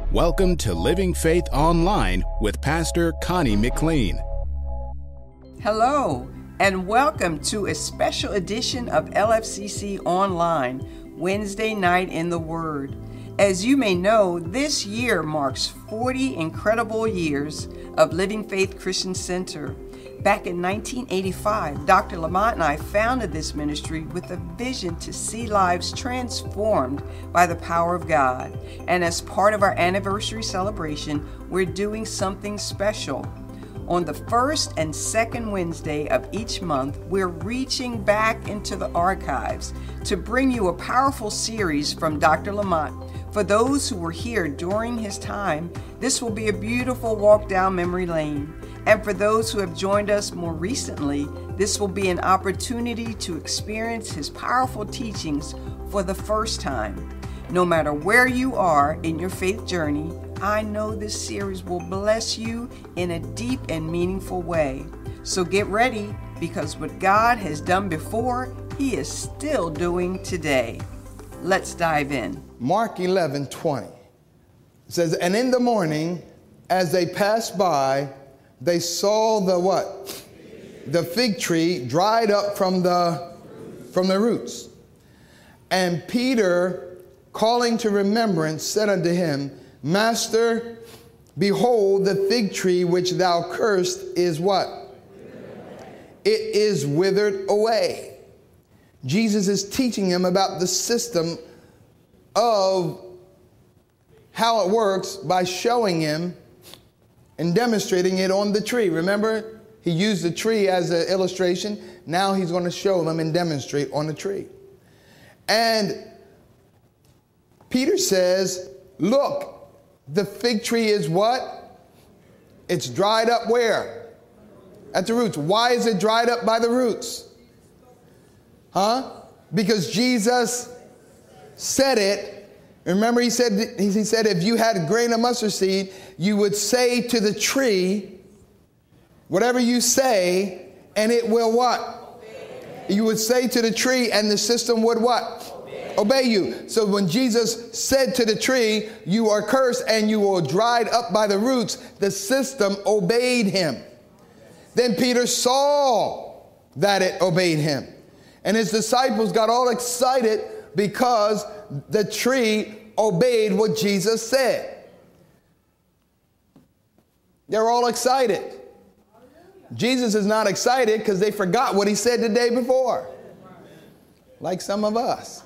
Welcome to Living Faith Online with Pastor Connie McLean. Hello, and welcome to a special edition of LFCC Online, Wednesday Night in the Word. As you may know, this year marks 40 incredible years of Living Faith Christian Center. Back in 1985, Dr. Lamont and I founded this ministry with a vision to see lives transformed by the power of God. And as part of our anniversary celebration, we're doing something special. On the first and second Wednesday of each month, we're reaching back into the archives to bring you a powerful series from Dr. Lamont. For those who were here during his time, this will be a beautiful walk down memory lane. And for those who have joined us more recently, this will be an opportunity to experience his powerful teachings for the first time. No matter where you are in your faith journey, I know this series will bless you in a deep and meaningful way. So get ready, because what God has done before, He is still doing today. Let's dive in. Mark 11:20. It says, "And in the morning, as they passed by, they saw the what? The fig tree dried up from the roots. And Peter, calling to remembrance, said unto him, Master, behold, the fig tree which thou cursed is what? It is withered away." Jesus is teaching him about the system of how it works by showing him and demonstrating it on the tree. Remember, he used the tree as an illustration. Now he's going to show them and demonstrate on the tree. And Peter says, look, the fig tree is what? It's dried up where? At the roots. Why is it dried up by the roots? Because Jesus said it. Remember, he said, if you had a grain of mustard seed, you would say to the tree, whatever you say, and it will what? Obey. You would say to the tree, and the system would what? Obey you. So when Jesus said to the tree, you are cursed and you are dried up by the roots, the system obeyed him. Then Peter saw that it obeyed him. And his disciples got all excited because the tree obeyed what Jesus said. They're all excited. Jesus is not excited because they forgot what he said the day before. Like some of us.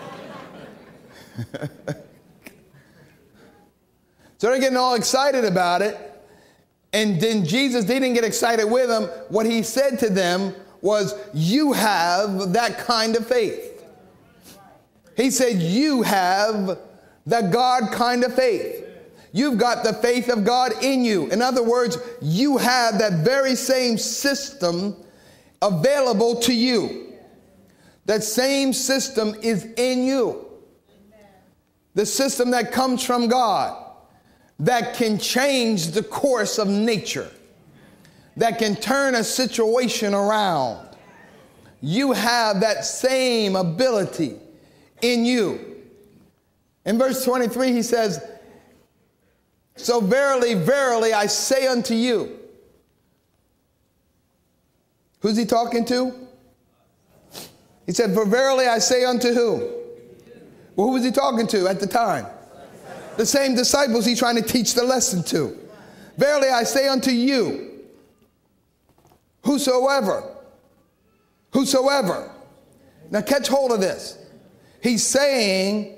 So they're getting all excited about it. And then Jesus didn't get excited with them. What he said to them was, you have that kind of faith. He said, you have the God kind of faith. You've got the faith of God in you. In other words, you have that very same system available to you. That same system is in you. The system that comes from God, that can change the course of nature, that can turn a situation around. You have that same ability in you. In verse 23, he says, "So verily, verily, I say unto you." Who's he talking to? He said, "For verily I say unto who?" Well, who was he talking to at the time? The same disciples he's trying to teach the lesson to. "Verily I say unto you, whosoever." Now catch hold of this. He's saying,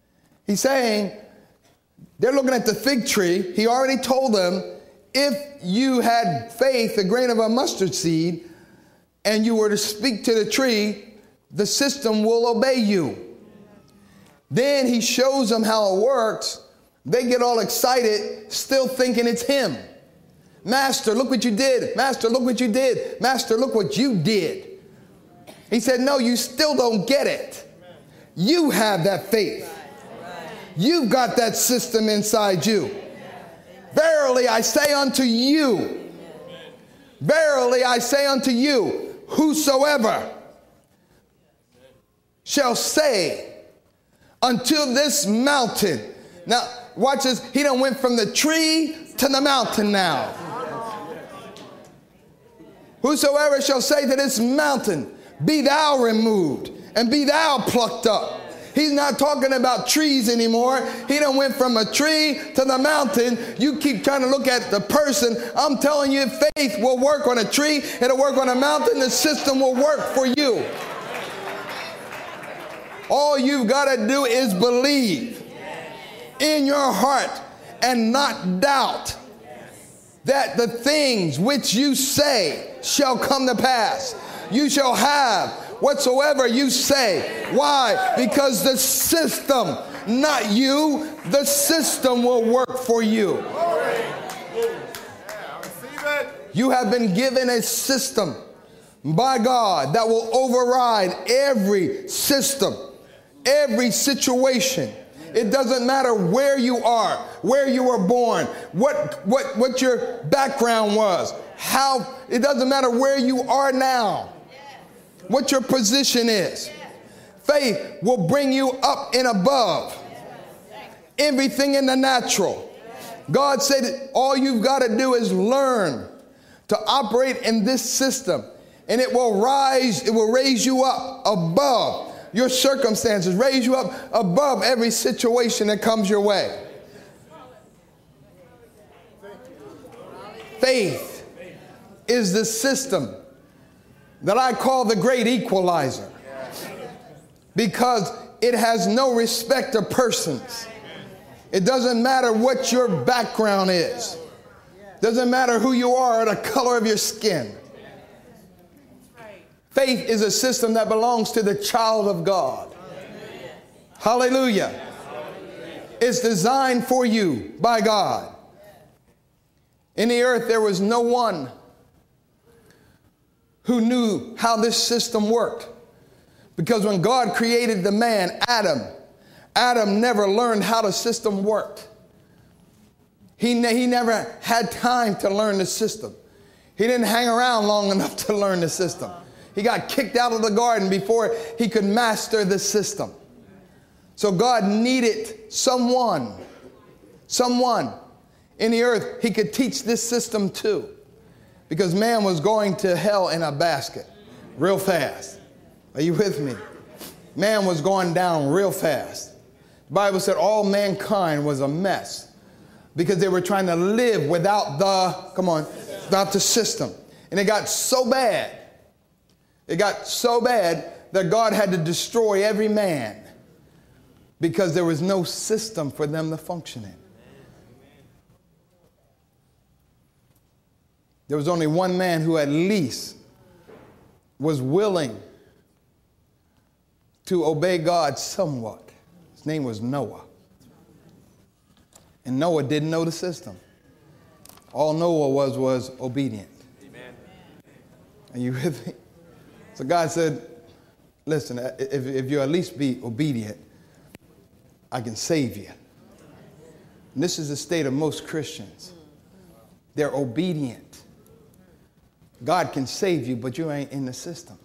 they're looking at the fig tree. He already told them, if you had faith, a grain of a mustard seed, and you were to speak to the tree, the system will obey you. Then he shows them how it works. They get all excited, still thinking it's him. "Master, look what you did. Master, look what you did. Master, look what you did." He said, no, you still don't get it. You have that faith. You've got that system inside you. "Verily I say unto you, verily I say unto you, whosoever shall say unto this mountain." Now, watch this, he done went from the tree to the mountain now. Whosoever shall say to this mountain, be thou removed and be thou plucked up. He's not talking about trees anymore. He done went from a tree to the mountain. You keep trying to look at the person. I'm telling you, faith will work on a tree. It'll work on a mountain. The system will work for you. All you've got to do is believe in your heart and not doubt that the things which you say shall come to pass. You shall have whatsoever you say. Why? Because the system, not you, the system will work for you. You have been given a system by God that will override every system, every situation. It doesn't matter where you are, where you were born, what your background was, how, it doesn't matter where you are now, what your position is. Faith will bring you up and above everything in the natural. God said all you've got to do is learn to operate in this system, and it will raise you up above your circumstances, raise you up above every situation that comes your way. Faith is the system that I call the great equalizer, because it has no respect of persons. It doesn't matter what your background is. Doesn't matter who you are or the color of your skin. Faith is a system that belongs to the child of God. Hallelujah. It's designed for you by God. In the earth, there was no one who knew how this system worked. Because when God created the man, Adam never learned how the system worked. He never had time to learn the system. He didn't hang around long enough to learn the system. He got kicked out of the garden before he could master the system. So God needed someone in the earth he could teach this system to. Because man was going to hell in a basket real fast. Are you with me? Man was going down real fast. The Bible said all mankind was a mess because they were trying to live without without the system. And it got so bad. It got so bad that God had to destroy every man because there was no system for them to function in. There was only one man who at least was willing to obey God somewhat. His name was Noah. And Noah didn't know the system. All Noah was obedient. Amen. Are you with me? So God said, listen, if you at least be obedient, I can save you. And this is the state of most Christians. They're obedient. God can save you, but you ain't in the system.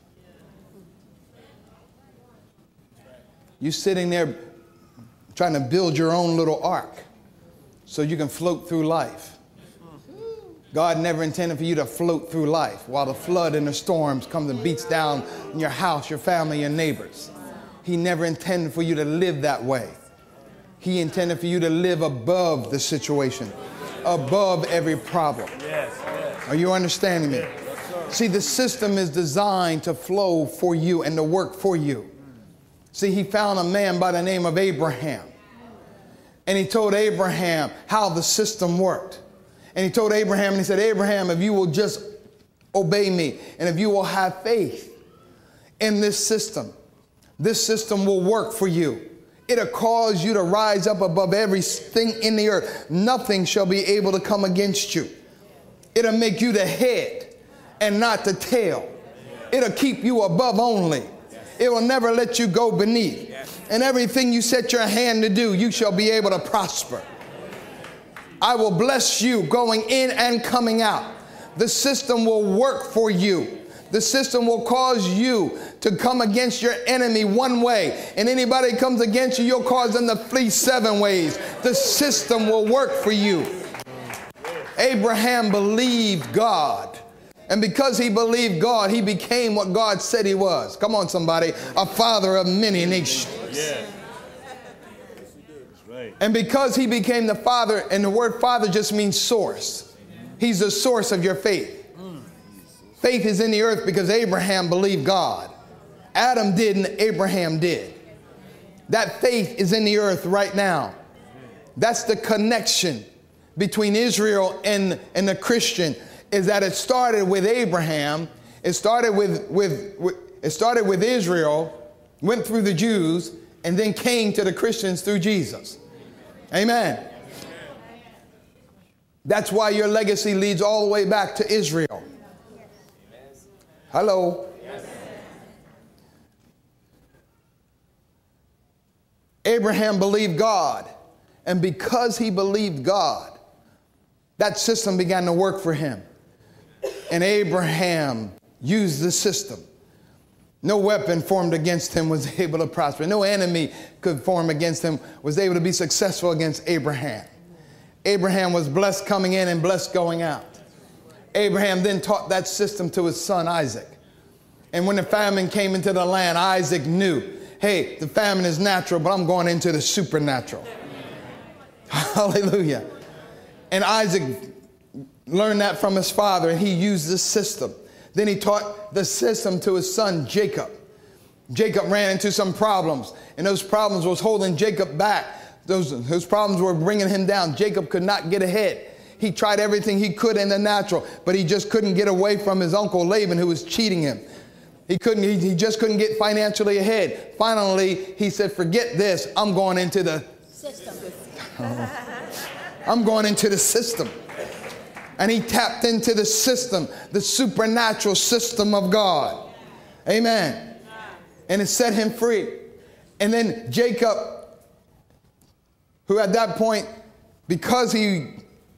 You sitting there trying to build your own little ark so you can float through life. God never intended for you to float through life while the flood and the storms comes and beats down in your house, your family, your neighbors. He never intended for you to live that way. He intended for you to live above the situation, above every problem. Are you understanding me? See, the system is designed to flow for you and to work for you. See, he found a man by the name of Abraham. And he told Abraham how the system worked. And he told Abraham, and he said, Abraham, if you will just obey me, and if you will have faith in this system will work for you. It'll cause you to rise up above everything in the earth. Nothing shall be able to come against you. It'll make you the head and not the tail. It'll keep you above only. It will never let you go beneath. And everything you set your hand to do, you shall be able to prosper. I will bless you going in and coming out. The system will work for you. The system will cause you to come against your enemy one way. And anybody comes against you, you'll cause them to flee 7 ways. The system will work for you. Abraham believed God. And because he believed God, he became what God said he was. Come on, somebody. A father of many nations. Yeah. And because he became the father, and the word father just means source. He's the source of your faith. Faith is in the earth because Abraham believed God. Adam did and Abraham did. That faith is in the earth right now. That's the connection between Israel and the Christian, is that it started with Abraham. It started with Israel, went through the Jews, and then came to the Christians through Jesus. Amen. That's why your legacy leads all the way back to Israel. Hello. Abraham believed God. And because he believed God, that system began to work for him. And Abraham used the system. No weapon formed against him was able to prosper. No enemy could form against him was able to be successful against Abraham. Abraham was blessed coming in and blessed going out. Abraham then taught that system to his son Isaac. And when the famine came into the land, Isaac knew, hey, the famine is natural, but I'm going into the supernatural. Hallelujah. And Isaac learned that from his father, and he used this system. Then he taught the system to his son Jacob. Jacob ran into some problems, and those problems was holding Jacob back. Those problems were bringing him down. Jacob could not get ahead. He tried everything he could in the natural, but he just couldn't get away from his uncle Laban, who was cheating him. He just couldn't get financially ahead. Finally, he said, forget this. I'm going into the system. I'm going into the system. And he tapped into the system, the supernatural system of God. Amen. And it set him free. And then Jacob, who at that point, because he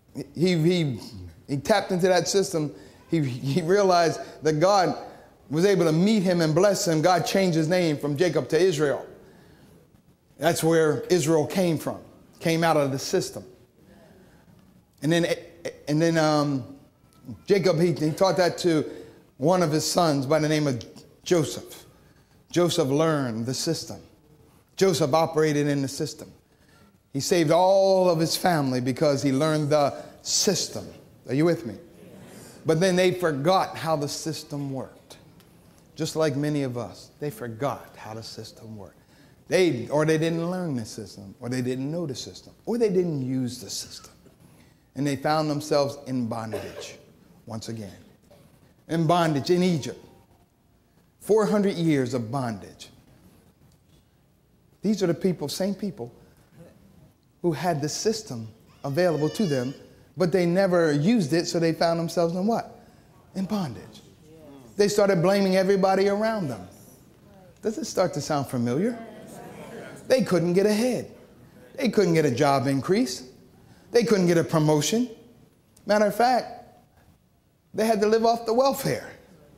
tapped into that system, he realized that God was able to meet him and bless him. God changed his name from Jacob to Israel. That's where Israel came from, came out of the system. And then Jacob, he taught that to one of his sons by the name of Joseph. Joseph learned the system. Joseph operated in the system. He saved all of his family because he learned the system. Are you with me? But then they forgot how the system worked. Just like many of us, they forgot how the system worked. They didn't learn the system, or they didn't know the system, or they didn't use the system. And they found themselves in bondage once again. In bondage in Egypt. 400 years of bondage. These are the people, same people, who had the system available to them, but they never used it, so they found themselves in what? In bondage. They started blaming everybody around them. Does it start to sound familiar? They couldn't get ahead. They couldn't get a job increase. They couldn't get a promotion. Matter of fact, they had to live off the welfare.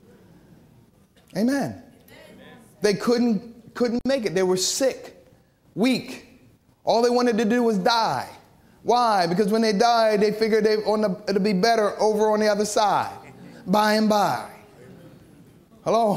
Amen. They couldn't make it. They were sick, weak. All they wanted to do was die. Why? Because when they died, they figured it'll be better over on the other side, by and by. Hello?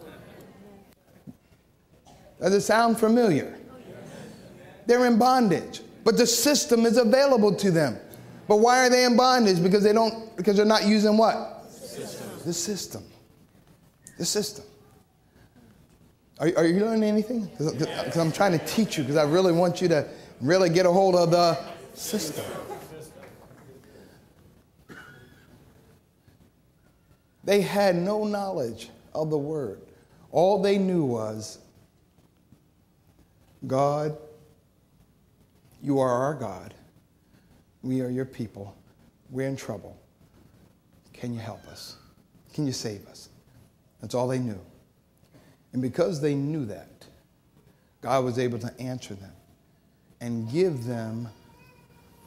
Does it sound familiar? They're in bondage, but the system is available to them. But why are they in bondage? Because they're not using what? The system. The system. Are you learning anything? Because I'm trying to teach you, because I really want you to really get a hold of the system. They had no knowledge of the word. All they knew was, God, you are our God. We are your people. We're in trouble. Can you help us? Can you save us? That's all they knew. And because they knew that, God was able to answer them and give them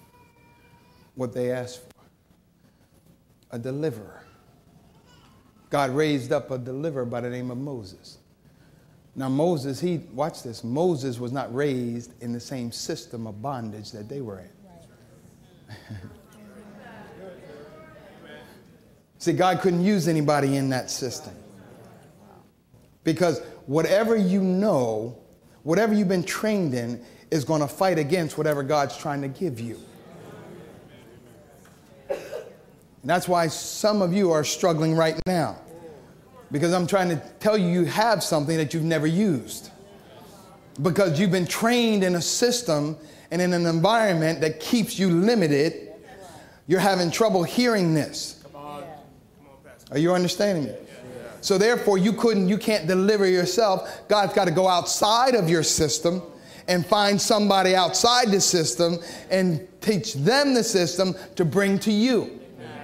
what they asked for. A deliverer. God raised up a deliverer by the name of Moses. Now Moses, watch this, Moses was not raised in the same system of bondage that they were in. See, God couldn't use anybody in that system. Because whatever you know, whatever you've been trained in, is going to fight against whatever God's trying to give you. And that's why some of you are struggling right now. Because I'm trying to tell you, you have something that you've never used. Because you've been trained in a system and in an environment that keeps you limited. You're having trouble hearing this. Are you understanding me? So therefore, you can't deliver yourself. God's got to go outside of your system and find somebody outside the system and teach them the system to bring to you.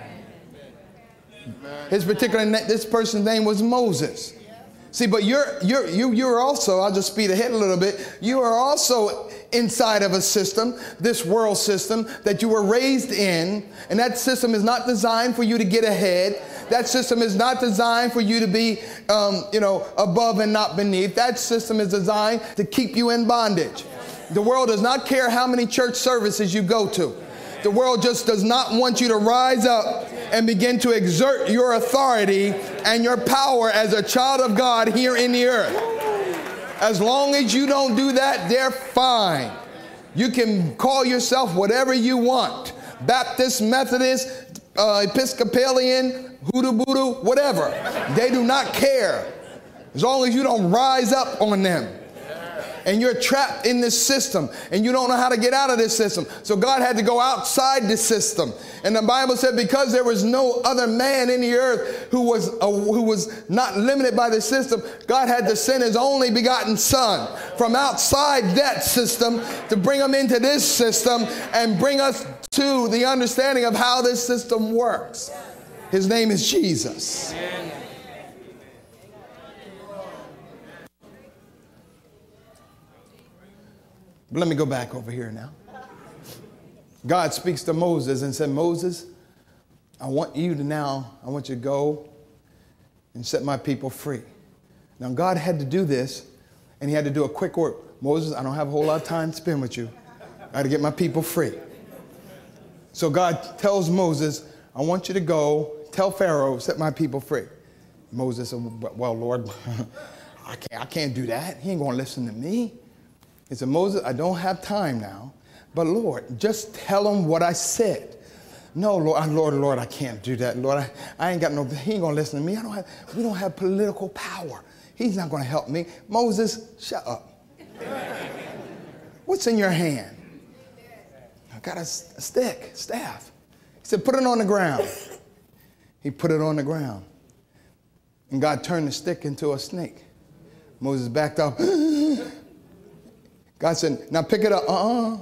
This person's name was Moses. See, but you're also, I'll just speed ahead a little bit. You are also inside of a system, this world system that you were raised in. And that system is not designed for you to get ahead. That system is not designed for you to be, above and not beneath. That system is designed to keep you in bondage. The world does not care how many church services you go to. The world just does not want you to rise up and begin to exert your authority and your power as a child of God here in the earth. As long as you don't do that, they're fine. You can call yourself whatever you want. Baptist, Methodist, Episcopalian, hoodoo voodoo, whatever. They do not care. As long as you don't rise up on them. And you're trapped in this system and you don't know how to get out of this system. So God had to go outside the system. And the Bible said because there was no other man in the earth who was not limited by the system, God had to send his only begotten son from outside that system to bring him into this system and bring us to the understanding of how this system works. His name is Jesus. But let me go back over here now. God speaks to Moses and said, Moses, I want you to go and set my people free. Now, God had to do this, and he had to do a quick work. Moses, I don't have a whole lot of time to spend with you. I got to get my people free. So God tells Moses, I want you to go tell Pharaoh, set my people free. Moses said, well, Lord, I can't do that. He ain't going to listen to me. He said, Moses, I don't have time now, but Lord, just tell him what I said. No, Lord, I can't do that. Lord, I ain't got no, he ain't going to listen to me. We don't have political power. He's not going to help me. Moses, shut up. What's in your hand? I got a staff. He said, put it on the ground. He put it on the ground. And God turned the stick into a snake. Moses backed up. God said, now pick it up. I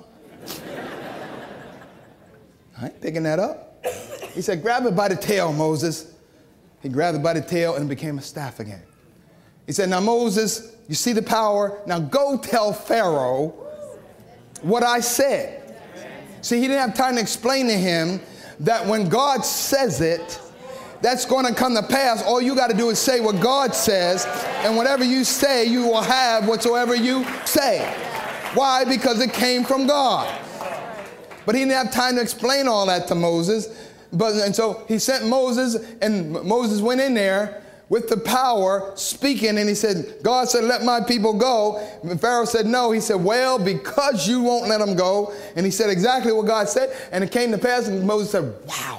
ain't picking that up. He said, grab it by the tail, Moses. He grabbed it by the tail and it became a staff again. He said, now Moses, you see the power. Now go tell Pharaoh what I said. See, he didn't have time to explain to him that when God says it, that's going to come to pass. All you got to do is say what God says, and whatever you say, you will have whatsoever you say. Why? Because it came from God. But he didn't have time to explain all that to Moses. And so he sent Moses, and Moses went in there with the power, speaking, and he said, God said, let my people go. And Pharaoh said, no. He said, well, because you won't let them go. And he said exactly what God said, and it came to pass, and Moses said,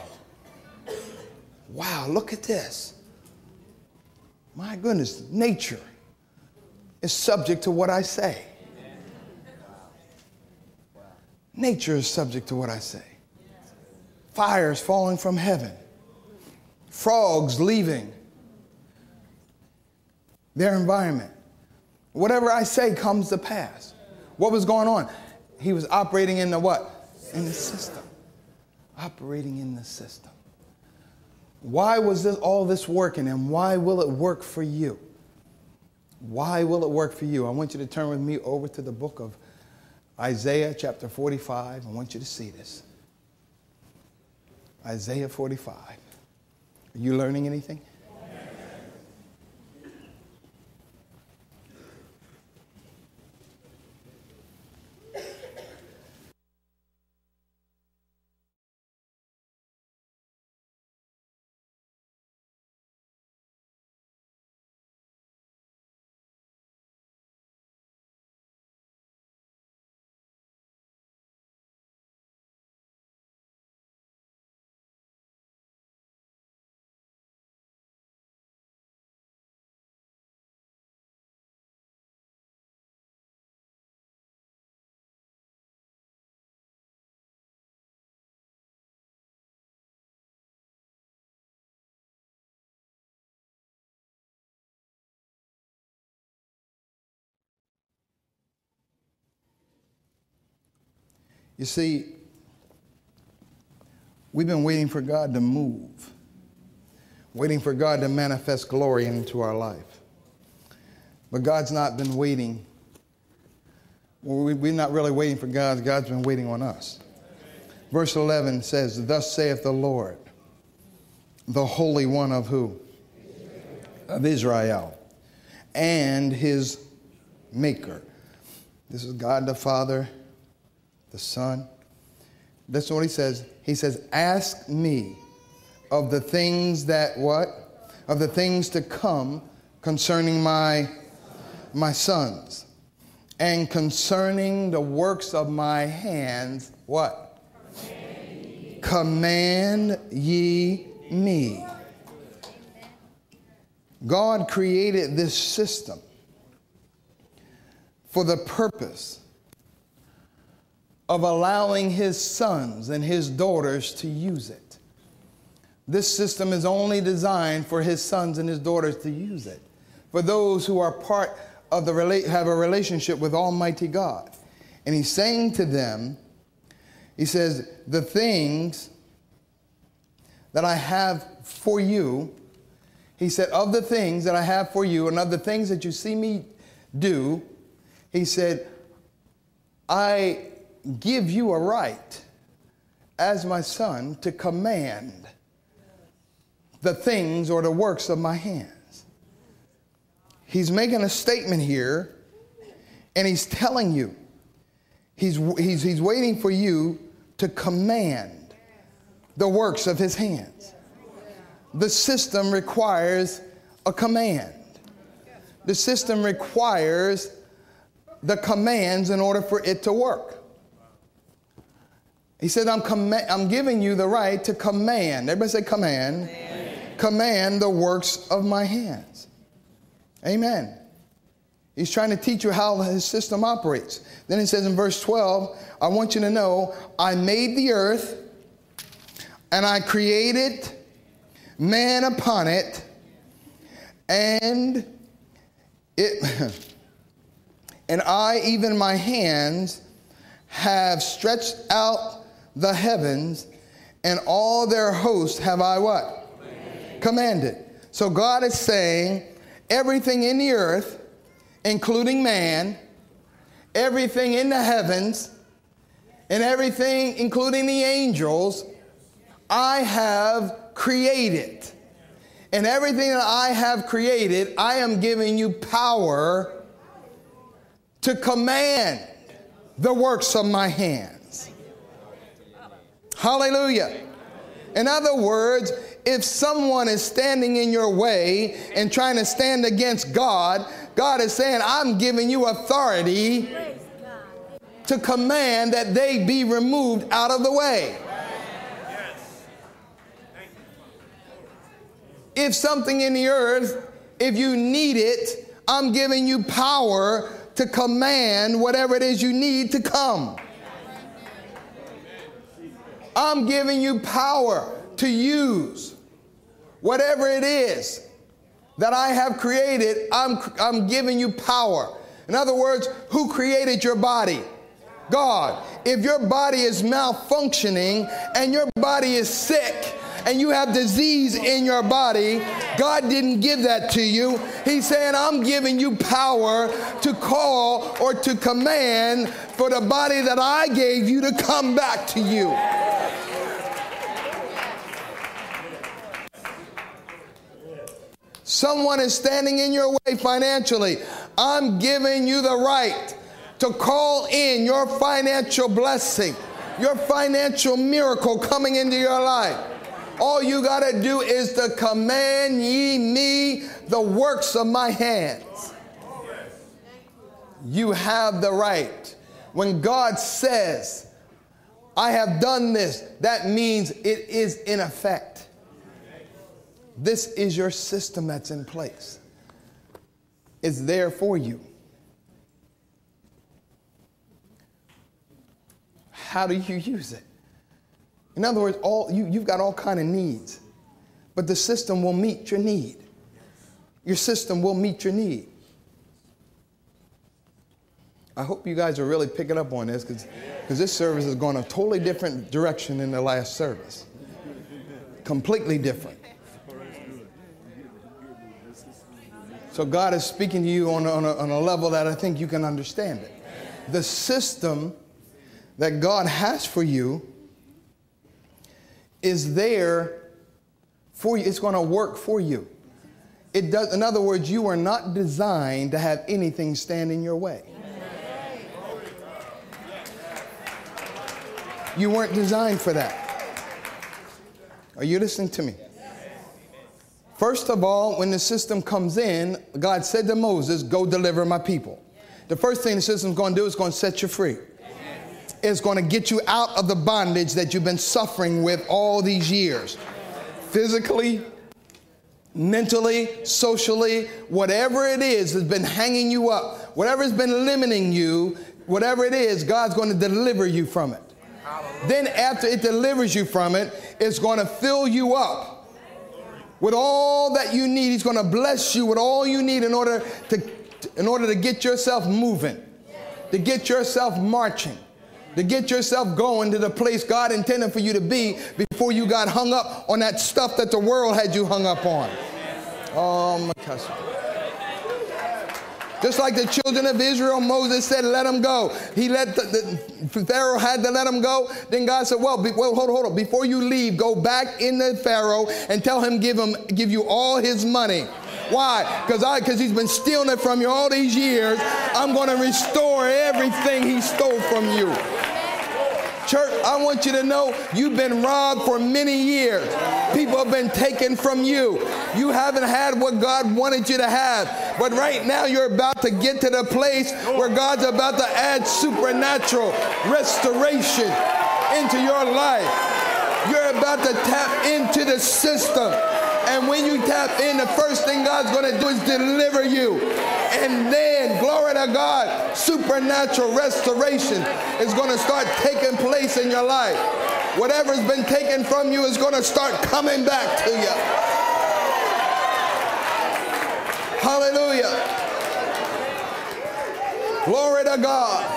wow, look at this. My goodness, nature is subject to what I say. Nature is subject to what I say. Fires falling from heaven. Frogs leaving their environment. Whatever I say comes to pass. What was going on? He was operating in the what? In the system. Operating in the system. Why was all this working, and why will it work for you? Why will it work for you? I want you to turn with me over to the book of Isaiah chapter 45. I want you to see this. Isaiah 45. Are you learning anything? You see, we've been waiting for God to move, waiting for God to manifest glory into our life. But God's not been waiting. Well, we're not really waiting for God. God's been waiting on us. Verse 11 says, thus saith the Lord, the Holy One of who? Of Israel, and his Maker. This is God the Father, the Son. That's what he says. He says, ask me of the things that what? Of the things to come concerning my sons. And concerning the works of my hands, what? Command ye me. God created this system for the purpose of allowing his sons and his daughters to use it. This system is only designed for his sons and his daughters to use it. For those who are part of have a relationship with Almighty God. And he's saying to them, he says, the things that I have for you, he said, of the things that I have for you and of the things that you see me do, he said, I give you a right as my son to command the things or the works of my hands. He's making a statement here, and he's telling you, he's waiting for you to command the works of his hands. The system requires a command. The system requires the commands in order for it to work. He said, I'm giving you the right to command. Everybody say command. Amen. Command the works of my hands. Amen. He's trying to teach you how his system operates. Then he says in verse 12, I want you to know, I made the earth and I created man upon it, and I, even my hands, have stretched out the heavens, and all their hosts have I what? Commanded. So God is saying everything in the earth, including man, everything in the heavens, and everything, including the angels, I have created. And everything that I have created, I am giving you power to command the works of my hands. Hallelujah. In other words, if someone is standing in your way and trying to stand against God, God is saying, I'm giving you authority to command that they be removed out of the way. If something in the earth, if you need it, I'm giving you power to command whatever it is you need to come. I'm giving you power to use whatever it is that I have created. I'm giving you power. In other words, who created your body? God. If your body is malfunctioning and your body is sick and you have disease in your body, God didn't give that to you. He's saying, I'm giving you power to call or to command for the body that I gave you to come back to you. Someone is standing in your way financially. I'm giving you the right to call in your financial blessing, your financial miracle coming into your life. All you got to do is to command ye me the works of my hands. You have the right. When God says, I have done this, that means it is in effect. This is your system that's in place. It's there for you. How do you use it? In other words, you've got all kind of needs, but the system will meet your need. Your system will meet your need. I hope you guys are really picking up on this because this service is going a totally different direction than the last service. Completely different. So God is speaking to you on a level that I think you can understand it. The system that God has for you is there for you. It's going to work for you. It does. In other words, you are not designed to have anything stand in your way. You weren't designed for that. Are you listening to me? First of all, when the system comes in, God said to Moses, go deliver my people. The first thing the system's going to do is going to set you free. It's going to get you out of the bondage that you've been suffering with all these years. Physically, mentally, socially, whatever it is that's been hanging you up, whatever's been limiting you, whatever it is, God's going to deliver you from it. Then after it delivers you from it, it's going to fill you up with all that you need. He's going to bless you with all you need in order to get yourself moving, to get yourself marching, to get yourself going to the place God intended for you to be before you got hung up on that stuff that the world had you hung up on. Oh, my gosh. Just like the children of Israel, Moses said, let them go. He let the Pharaoh had to let them go. Then God said, well, hold on. Before you leave, go back in the Pharaoh and tell him, give you all his money. Why? Because he's been stealing it from you all these years. I'm going to restore everything he stole from you. Church, I want you to know you've been robbed for many years. People have been taken from you. You haven't had what God wanted you to have. But right now you're about to get to the place where God's about to add supernatural restoration into your life. You're about to tap into the system. And when you tap in, the first thing God's going to do is deliver you. And then, glory to God, supernatural restoration is going to start taking place in your life. Whatever's been taken from you is going to start coming back to you. Hallelujah. Glory to God.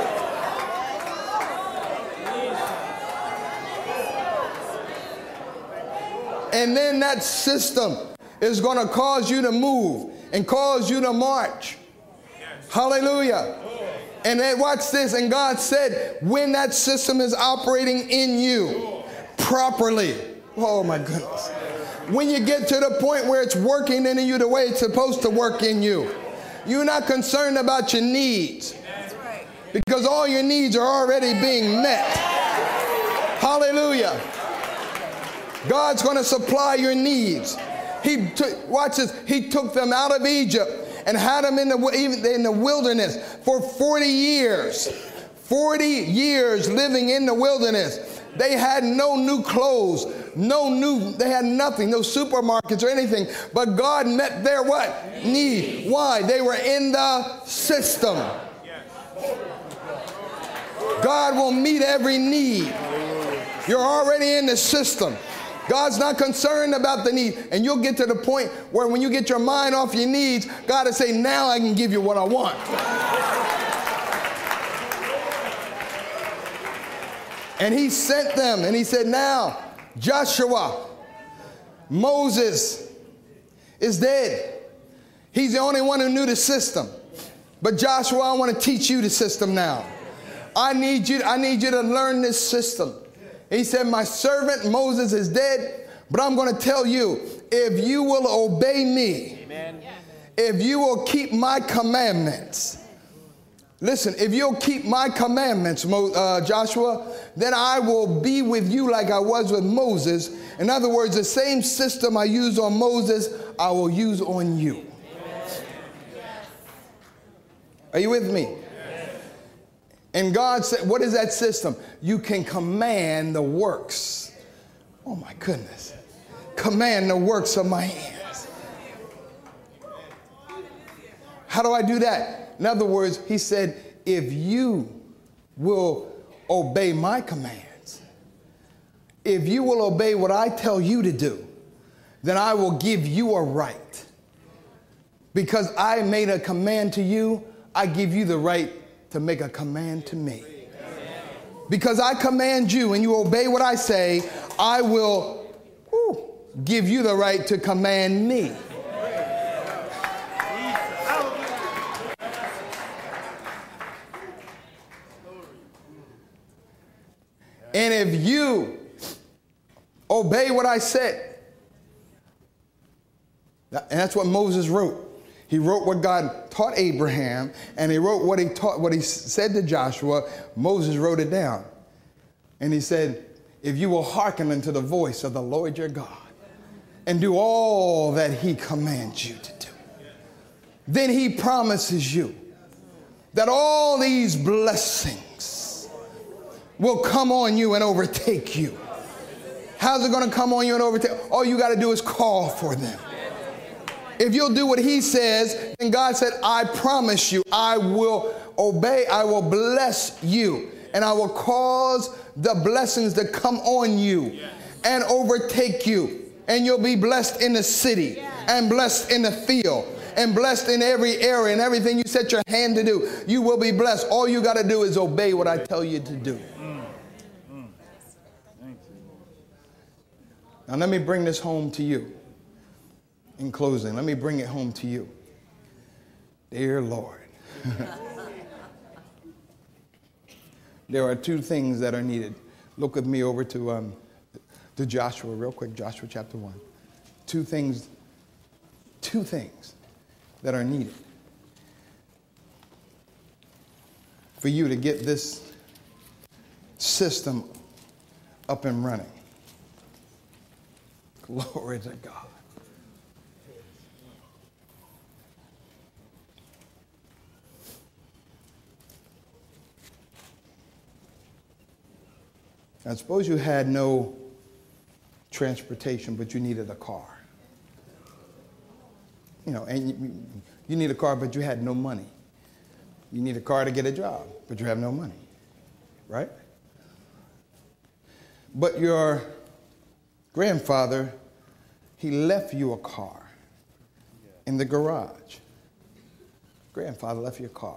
And then that system is going to cause you to move and cause you to march. Hallelujah. And then watch this. And God said, when that system is operating in you properly, oh my goodness, when you get to the point where it's working in you the way it's supposed to work in you, you're not concerned about your needs because all your needs are already being met. Hallelujah. God's going to supply your needs. Watch this. He took them out of Egypt and had them in the wilderness for 40 years. 40 years living in the wilderness. They had no new clothes, they had nothing, no supermarkets or anything. But God met their what? Need. Why? They were in the system. God will meet every need. You're already in the system. God's not concerned about the need. And you'll get to the point where when you get your mind off your needs, God will say, now I can give you what I want. And he sent them and he said, now Joshua, Moses is dead. He's the only one who knew the system. But Joshua, I want to teach you the system now. I need you to learn this system. He said, my servant Moses is dead, but I'm going to tell you, if you will obey me, amen, if you will keep my commandments, listen, if you'll keep my commandments, Joshua, then I will be with you like I was with Moses. In other words, the same system I used on Moses, I will use on you. Are you with me? And God said, what is that system? You can command the works. Oh my goodness. Command the works of my hands. How do I do that? In other words, he said, if you will obey my commands, if you will obey what I tell you to do, then I will give you a right. Because I made a command to you, I give you the right to make a command to me. Because I command you and you obey what I say, I will give you the right to command me. And if you obey what I said, and that's what Moses wrote. He wrote what God taught Abraham, and he wrote what he said to Joshua. Moses wrote it down. And he said, if you will hearken unto the voice of the Lord your God and do all that he commands you to do, then he promises you that all these blessings will come on you and overtake you. How's it going to come on you and overtake? All you got to do is call for them. If you'll do what he says, and God said, I promise you, I will obey, I will bless you, and I will cause the blessings to come on you and overtake you. And you'll be blessed in the city and blessed in the field and blessed in every area and everything you set your hand to do. You will be blessed. All you got to do is obey what I tell you to do. Now let me bring this home to you. In closing, let me bring it home to you. Dear Lord, there are two things that are needed. Look with me over to Joshua real quick, Joshua chapter 1. Two things that are needed for you to get this system up and running. Glory to God. Now, suppose you had no transportation, but you needed a car. You know, and you need a car, but you had no money. You need a car to get a job, but you have no money, right? But your grandfather, he left you a car in the garage. Grandfather left you a car.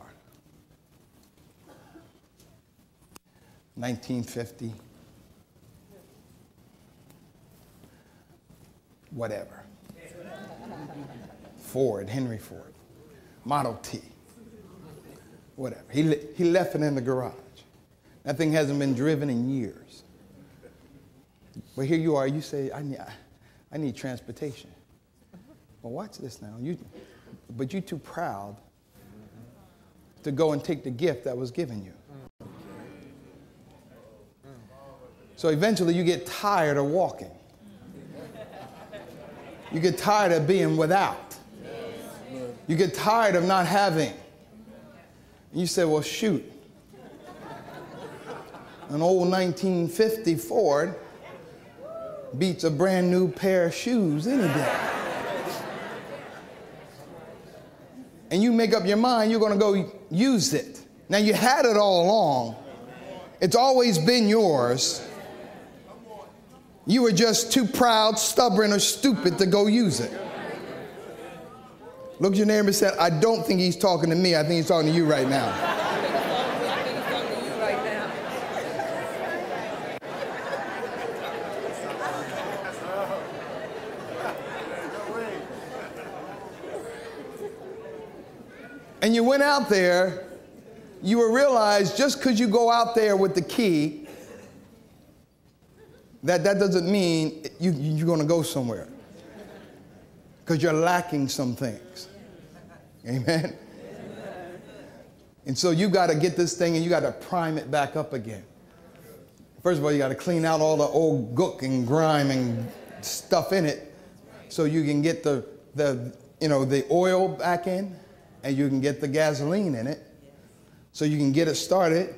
1950. Whatever. Ford, Henry Ford, Model T, whatever. He left it in the garage. That thing hasn't been driven in years. But here you are, you say, I need transportation. Well, watch this now. But you're too proud to go and take the gift that was given you. So eventually you get tired of walking. You get tired of being without. You get tired of not having. And you say, well, shoot. An old 1950 Ford beats a brand new pair of shoes any day. And you make up your mind you're going to go use it. Now, you had it all along. It's always been yours. You were just too proud, stubborn, or stupid to go use it. Look at your neighbor and say, I don't think he's talking to me. I think he's talking to you right now. And you went out there, you will realize just because you go out there with the key, that doesn't mean you're going to go somewhere. Because you're lacking some things. Amen? And so you got to get this thing and you got to prime it back up again. First of all, you got to clean out all the old gook and grime and stuff in it so you can get the oil back in and you can get the gasoline in it so you can get it started.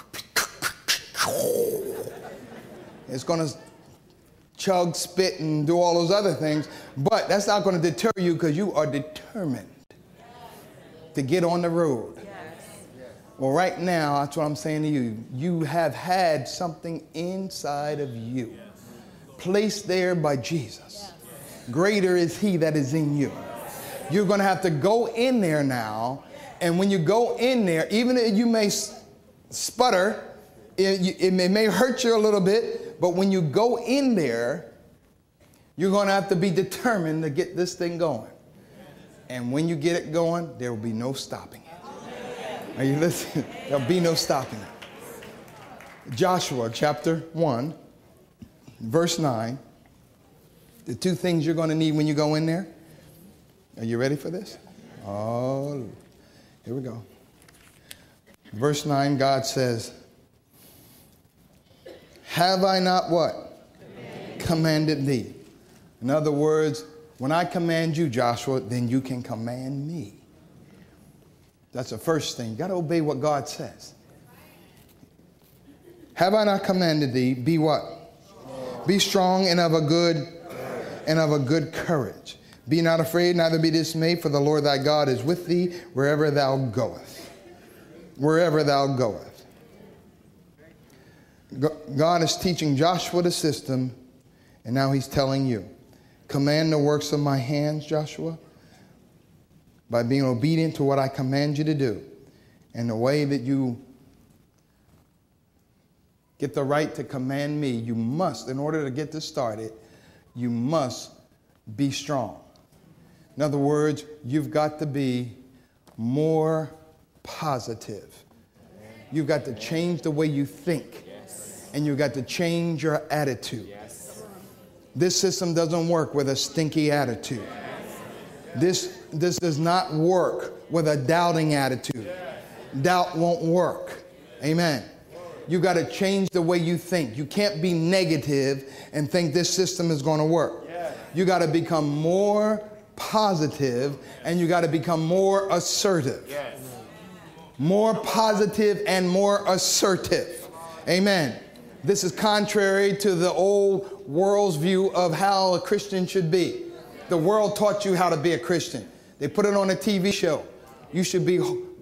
It's going to chug, spit, and do all those other things. But that's not going to deter you because you are determined to get on the road. Well, right now, that's what I'm saying to you. You have had something inside of you placed there by Jesus. Greater is he that is in you. You're going to have to go in there now And when you go in there, even if you may sputter, it may hurt you a little bit, but when you go in there, you're going to have to be determined to get this thing going. And when you get it going, there will be no stopping it. Are you listening? There'll be no stopping it. Joshua chapter 1, verse 9. The two things you're going to need when you go in there. Are you ready for this? Oh, here we go. Verse 9, God says, have I not what? Commanded thee. In other words, when I command you, Joshua, then you can command me. That's the first thing. You got to obey what God says. Have I not commanded thee? Be what? Be strong and of a good courage. Be not afraid, neither be dismayed, for the Lord thy God is with thee wherever thou goest. Wherever thou goest. God is teaching Joshua the system, and now he's telling you, command the works of my hands, Joshua, by being obedient to what I command you to do. And the way that you get the right to command me, you must, in order to get this started, you must be strong. In other words, you've got to be more positive. You've got to change the way you think. And you've got to change your attitude. This system doesn't work with a stinky attitude. This does not work with a doubting attitude. Doubt won't work. Amen. You got to change the way you think. You can't be negative and think this system is going to work. You got to become more positive, and you got to become more assertive. More positive and more assertive. Amen. This is contrary to the old world's view of how a Christian should be. The world taught you how to be a Christian. They put it on a TV show. You should be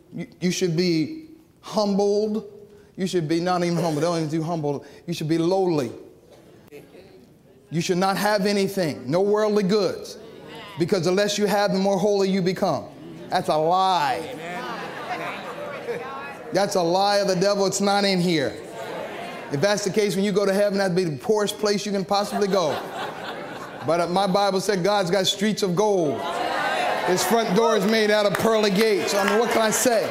humbled. You should be not even humble. They don't even do humble. You should be lowly. You should not have anything. No worldly goods. Because unless you have, the more holy you become. That's a lie. That's a lie of the devil. It's not in here. If that's the case, when you go to heaven, that'd be the poorest place you can possibly go. But my Bible said God's got streets of gold. His front door is made out of pearly gates. I mean, what can I say?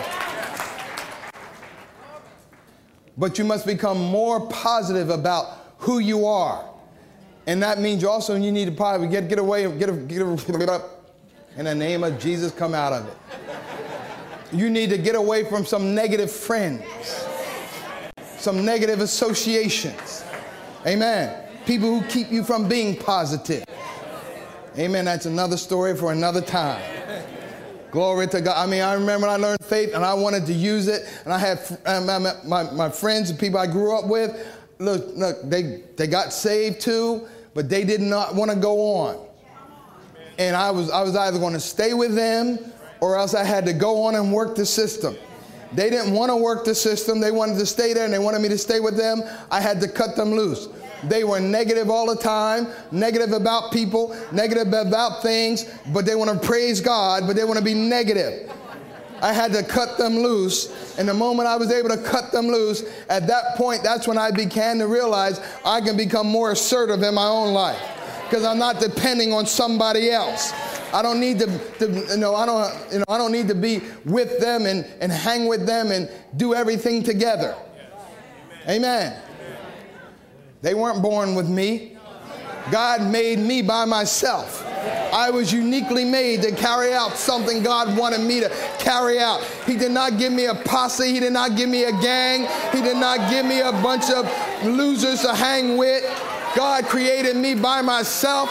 But you must become more positive about who you are. And that means you also you need to probably get away, get up. In the name of Jesus, come out of it. You need to get away from some negative friends, some negative associations. Amen. People who keep you from being positive. Amen. That's another story for another time. Glory to God. I mean, I remember when I learned faith and I wanted to use it. And I had my friends and people I grew up with. Look, they got saved too, but they did not want to go on. And I was either going to stay with them or else I had to go on and work the system. They didn't want to work the system. They wanted to stay there and they wanted me to stay with them. I had to cut them loose. They were negative all the time, negative about people, negative about things, but they want to praise God, but they want to be negative. I had to cut them loose. And the moment I was able to cut them loose, at that point, that's when I began to realize I can become more assertive in my own life because I'm not depending on somebody else. I don't need I don't need to be with them and hang with them and do everything together. Amen. They weren't born with me. God made me by myself. I was uniquely made to carry out something God wanted me to carry out. He did not give me a posse. He did not give me a gang. He did not give me a bunch of losers to hang with. God created me by myself.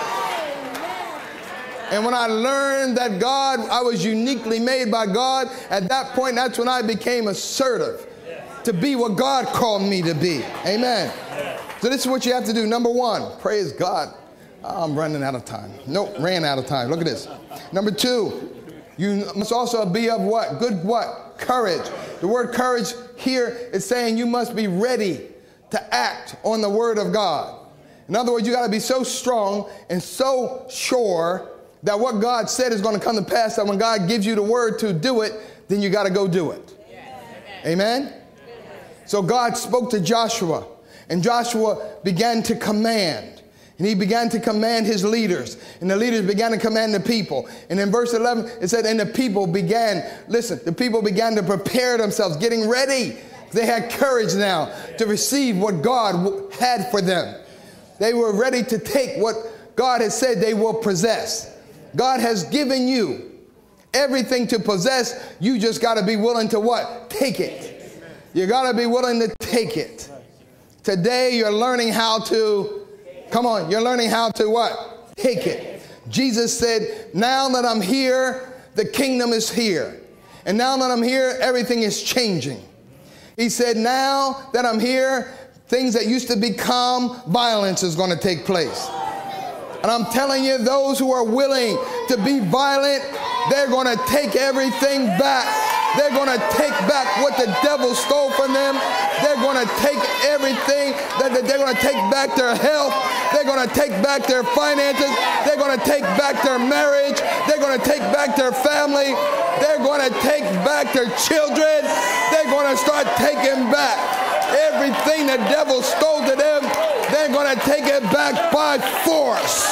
And when I learned that I was uniquely made by God, at that point, that's when I became assertive to be what God called me to be. Amen. So this is what you have to do. Number one, praise God. I'm running out of time. Nope, ran out of time. Look at this. Number two, you must also be of what? Good what? Courage. The word courage here is saying you must be ready to act on the word of God. In other words, you got to be so strong and so sure that what God said is going to come to pass, that when God gives you the word to do it, then you got to go do it. Amen? So God spoke to Joshua, and Joshua began to command. And he began to command his leaders, and the leaders began to command the people. And in verse 11, it said, and the people began to prepare themselves, getting ready. They had courage now to receive what God had for them. They were ready to take what God has said they will possess. God has given you everything to possess. You just got to be willing to what? Take it. You got to be willing to take it. Today you're learning how to, come on, you're learning how to what? Take it. Jesus said, now that I'm here, the kingdom is here. And now that I'm here, everything is changing. He said, now that I'm here, things that used to be calm, violence is going to take place. And I'm telling you, those who are willing to be violent, they're going to take everything back. They're going to take back what the devil stole from them. They're going to take everything. They're going to take back their health. They're going to take back their finances. They're going to take back their marriage. They're going to take back their family. They're going to take back their children. They're going to start taking back everything the devil stole to them. They're going to take it back by force.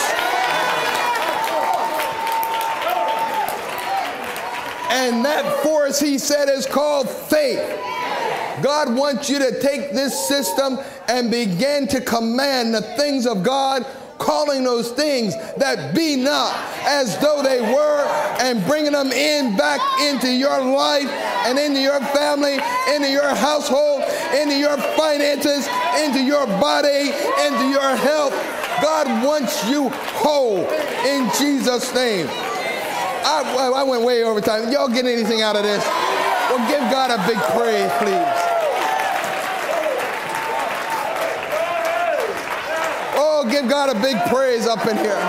And that force, he said, is called faith. God wants you to take this system and begin to command the things of God, calling those things that be not as though they were, and bringing them back into your life and into your family, into your household, into your finances, into your body, into your health. God wants you whole in Jesus' name. I went way over time. Y'all get anything out of this? Well, give God a big praise, please. Oh, give God a big praise up in here.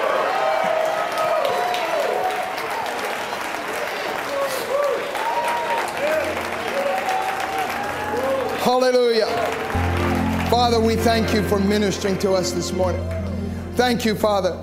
Hallelujah. Father, we thank you for ministering to us this morning. Thank you, Father,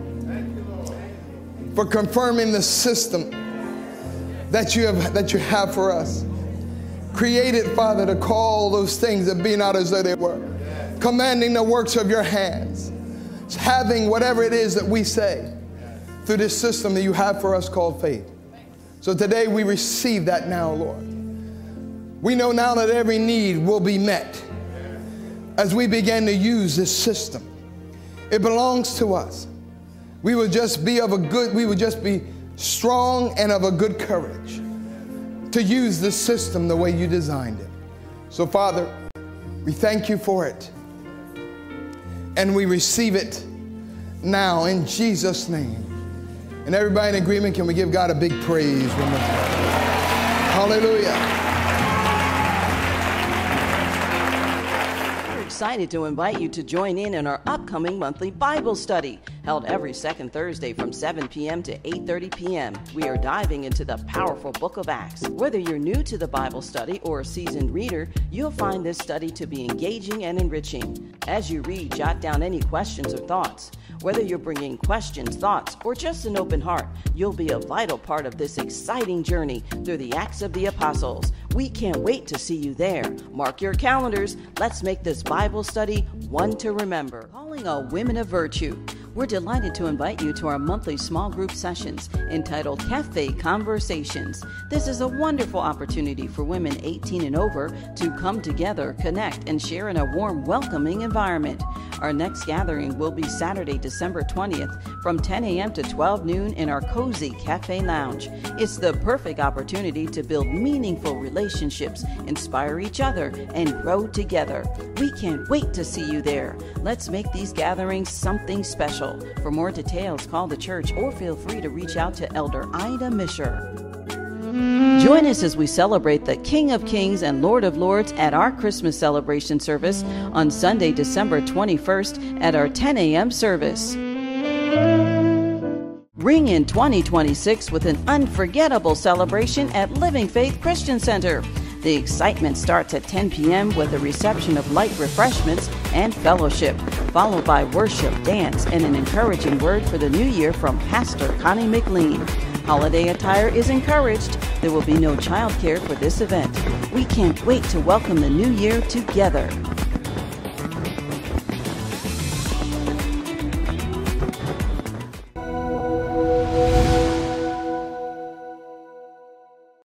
for confirming the system that you have for us. Created, Father, to call those things that be not as though they were. Commanding the works of your hands. Having whatever it is that we say through this system that you have for us called faith. So today we receive that now, Lord. We know now that every need will be met as we begin to use this system. It belongs to us. We will just be strong and of a good courage to use the system the way you designed it. So, Father, we thank you for it. And we receive it now in Jesus' name. And everybody in agreement, can we give God a big praise one more time? Hallelujah. Excited to invite you to join in our upcoming monthly Bible study, held every second Thursday from 7 p.m. to 8:30 p.m. We are diving into the powerful book of Acts. Whether you're new to the Bible study or a seasoned reader, you'll find this study to be engaging and enriching. As you read, jot down any questions or thoughts. Whether you're bringing questions, thoughts, or just an open heart, you'll be a vital part of this exciting journey through the Acts of the Apostles. We can't wait to see you there. Mark your calendars. Let's make this Bible study one to remember. Calling all women of virtue. We're delighted to invite you to our monthly small group sessions entitled Cafe Conversations. This is a wonderful opportunity for women 18 and over to come together, connect, and share in a warm, welcoming environment. Our next gathering will be Saturday, December 20th from 10 a.m. to 12 noon in our cozy cafe lounge. It's the perfect opportunity to build meaningful relationships, inspire each other, and grow together. We can't wait to see you there. Let's make these gatherings something special. For more details, call the church or feel free to reach out to Elder Ida Misher. Join us as we celebrate the King of Kings and Lord of Lords at our Christmas celebration service on Sunday, December 21st at our 10 a.m. service. Ring in 2026 with an unforgettable celebration at Living Faith Christian Center. The excitement starts at 10 p.m. with a reception of light refreshments and fellowship, followed by worship, dance, and an encouraging word for the new year from Pastor Connie McLean. Holiday attire is encouraged. There will be no childcare for this event. We can't wait to welcome the new year together.